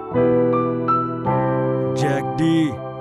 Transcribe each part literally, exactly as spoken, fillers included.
Jack D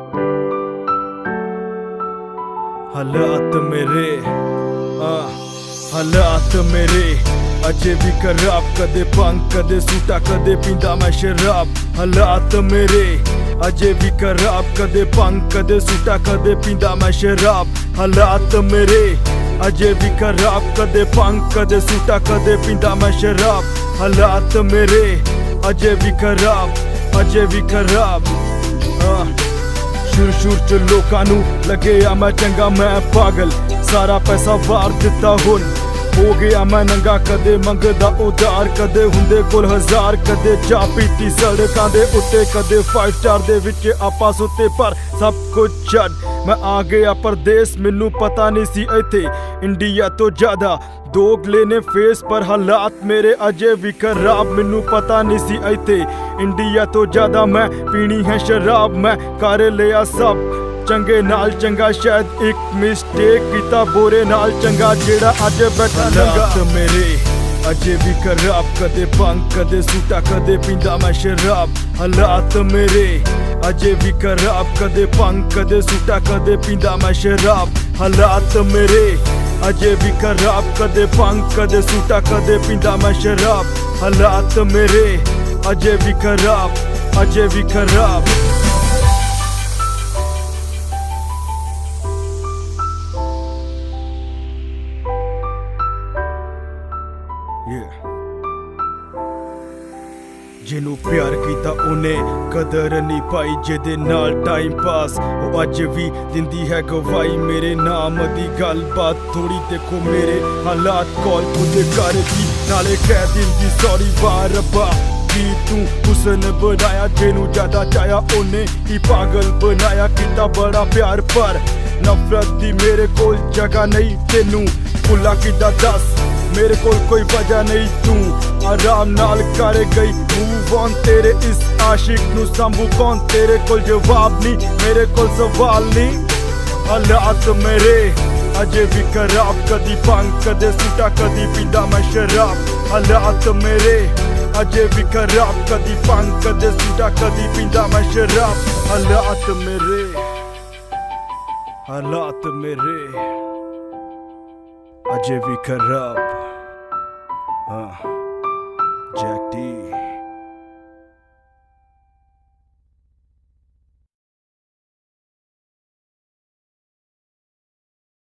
हालात मेरे आ, हालात मेरे अजे भी खराब, कदे भंग कदे सूटा कदे पींदा मैं शराब। हालात मेरे अजे भी खराब, कदे भंग कदे सूटा कदे पींदा मैं शराब। हालात मेरे अजे भी खराब, कदे भंग कदे सूटा कदे पींदा मैं शराब। हालात मेरे अजे भी खराब, अजे भी खराब। शुरू शुरू च लोकां नू लगे आ मैं चंगा मैं पागल, सारा पैसा वार दिता हुन हो गया मैं नंगा। कदे मंगदा उधार, कदे हुंदे कोल हजार, कदे चा पीती सड़कां दे उत्ते, कदे फाइव स्टार दे विच आपां सुत्ते। पर सब कुछ छड्ड मैं आ गया परदेस, मैनू पता नहीं सी इत्थे इंडिया तो ज्यादा दोगले ने फेस। पर हालात मेरे अजे भी खराब, मैनू पता नहीं सी इत्थे इंडिया तो ज्यादा मैं पीनी है शराब। मैं कर लिया सब चंगे नाल चंगा, शायद एक मिस्टेक कीता बोरे नाल चंगा, जेड़ा अज बैठा हालात मेरे अजे भी खराब, कदे भंग कदे सूटा कदे पींदा मैं शराब। हालात मेरे अजे भी खराब, कदे भंग कदे सूटा कदे पींदा मैं शराब। हालात मेरे अजे भी खराब, कदे भंग कदे सूटा कदे पींदा मैं शराब। हालात मेरे अजे भी खराब, अजे भी खराब। जिनू प्यार कीता उन्ने कदर नहीं पाई, जेदे नाल टाइम पास वो अज भी दिंदी है गवाही। मेरे नाम दी गल बात थोड़ी देखो मेरे हालात कॉल खुद कर दी, नाले कह दिंदी सॉरी वाह रब्बा। की तू हुसन बनाया, जेनू ज्यादा चाया उन्ने ही पागल बनाया। कीता बड़ा प्यार पर नफरत दी मेरे कोल जगह नहीं, तेनू भुला किदा दस मेरे कोल कोई वजह नहीं। तू आराम नाल कर गई मूव ऑन, तेरे इस आशिक नू संभू कौन, तेरे कोल जवाब नहीं मेरे कोल सवाल नहीं। हालात मेरे अजे भी खराब, कदी भंग कदे सूटा कदी पींदा मैं शराब। हालात मेरे अजे भी खराब, कदी भंग कदे सूटा कदी पींदा मैं शराब। हालात मेरे, हालात मेरे अजे भी खराब। हाँ जैक डी।